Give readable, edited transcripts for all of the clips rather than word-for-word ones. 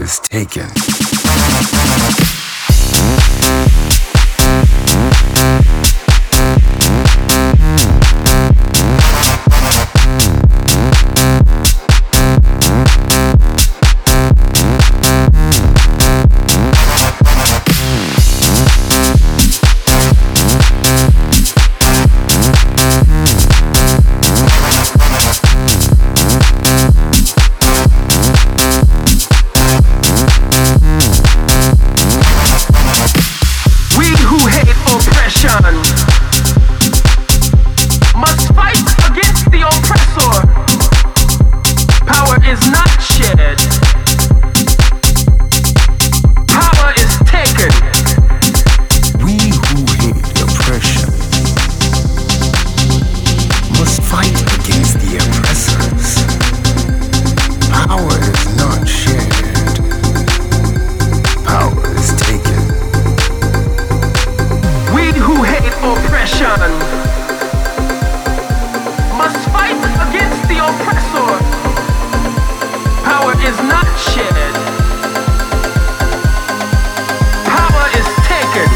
is taken. Must fight against the oppressor. Power is not shared. Power is taken. We who hate oppression must fight against the oppressors. Power is not shared. Power is taken. We who hate oppression must fight against the oppressor. Power is not shared. Power is taken.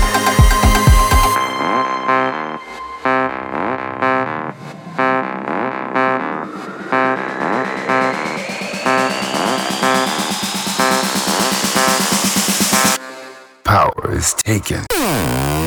Power is taken.